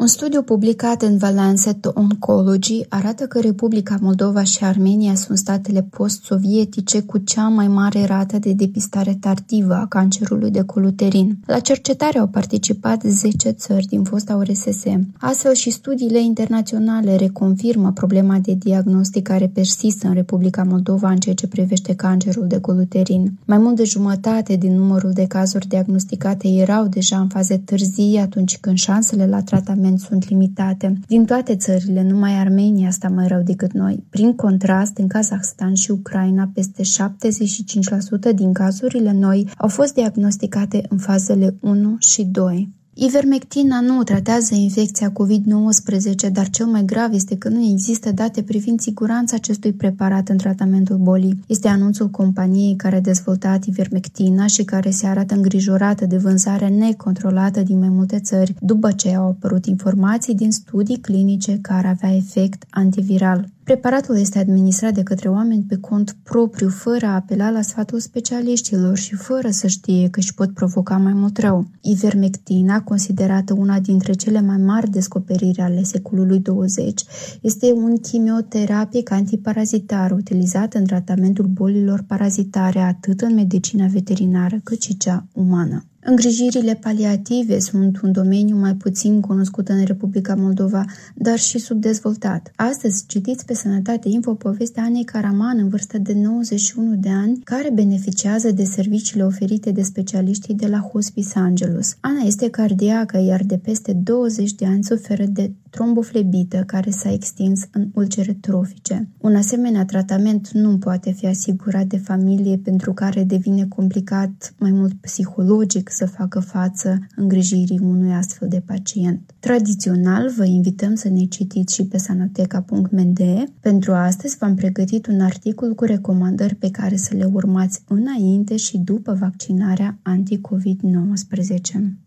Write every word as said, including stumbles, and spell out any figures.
Un studiu publicat în The Lancet Oncology arată că Republica Moldova și Armenia sunt statele post-sovietice cu cea mai mare rată de depistare tardivă a cancerului de col uterin. La cercetare au participat zece țări din fosta U R S S. Astfel și studiile internaționale reconfirmă problema de diagnostic care persistă în Republica Moldova în ceea ce privește cancerul de col uterin. Mai mult de jumătate din numărul de cazuri diagnosticate erau deja în faze târzii, atunci când șansele la tratament sunt limitate. Din toate țările, numai Armenia sta mai rău decât noi. Prin contrast, în Kazahstan și Ucraina, peste șaptezeci și cinci la sută din cazurile noi au fost diagnosticate în fazele unu și doi. Ivermectina nu tratează infecția covid nouăsprezece, dar cel mai grav este că nu există date privind siguranța acestui preparat în tratamentul bolii. Este anunțul companiei care a dezvoltat ivermectina și care se arată îngrijorată de vânzarea necontrolată din mai multe țări, după ce au apărut informații din studii clinice care avea efect antiviral. Preparatul este administrat de către oameni pe cont propriu, fără a apela la sfatul specialiștilor și fără să știe că își pot provoca mai mult rău. Ivermectina, considerată una dintre cele mai mari descoperiri ale secolului douăzeci, este un chimioterapic antiparazitar utilizat în tratamentul bolilor parazitare atât în medicina veterinară cât și cea umană. Îngrijirile paliative sunt un domeniu mai puțin cunoscut în Republica Moldova, dar și subdezvoltat. Astăzi citiți pe Sănătate Info povestea Anei Caraman, în vârstă de nouăzeci și unu de ani, care beneficiază de serviciile oferite de specialiștii de la Hospice Angelus. Ana este cardiacă, iar de peste douăzeci de ani suferă de tromboflebită care s-a extins în ulcere trofice. Un asemenea tratament nu poate fi asigurat de familie, pentru care devine complicat mai mult psihologic să facă față îngrijirii unui astfel de pacient. Tradițional, vă invităm să ne citiți și pe sanoteca punct m d. Pentru astăzi v-am pregătit un articol cu recomandări pe care să le urmați înainte și după vaccinarea anti covid nouăsprezece.